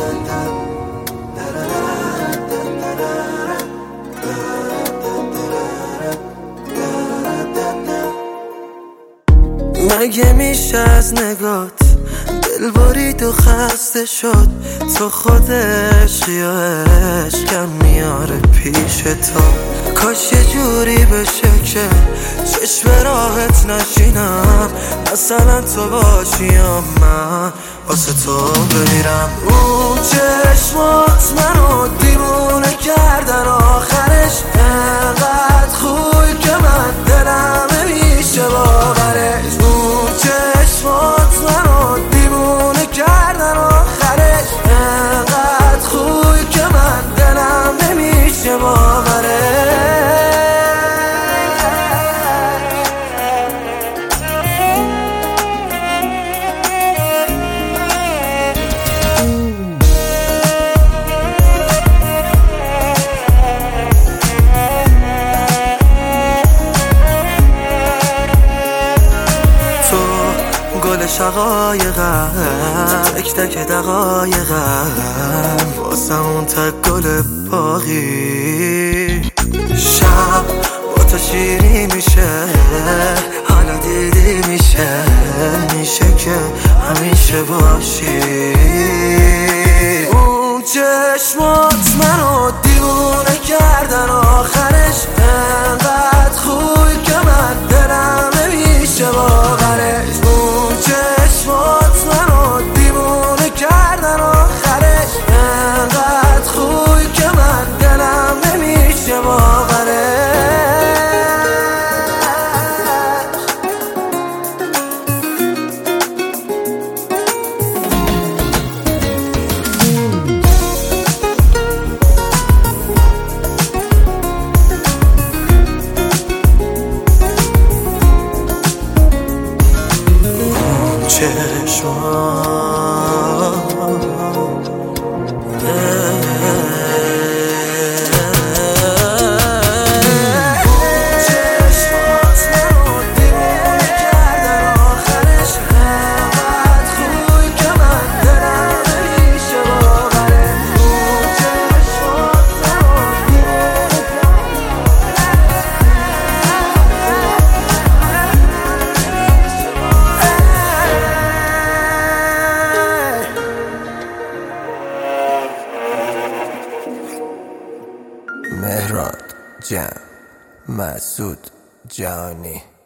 مگه میشه از نگات دل برید و خسته شد؟ تو خود عشقی و عشقم میاره پیش تو. کاش یه جوری بشه که چشم راحت نشینم، مثلا تو باشی یا من واسه تو بمیرم. اون چشمات منو دیوونه کردن، آخرش انقدر خوبی که من دلم نمیشه باورش. اون چشمات منو دیوونه کردن، آخرش انقدر خوبی که من دلم نمیشه باورش. گل شقایقم، تک تک دقایقم، واسه اون تک گل باقی. شب با تو شیری میشه، حالا دیدی میشه که همیشه باشی. اون چشمات منو دیوونه کردن، آخرش انقدر خوبی که من دلم نمیشه باورش. چشمات منو دیوونه کردن، آخرش انقدر خوبی که من دلم نمیشه باورش. مهران جان مسعود جانی.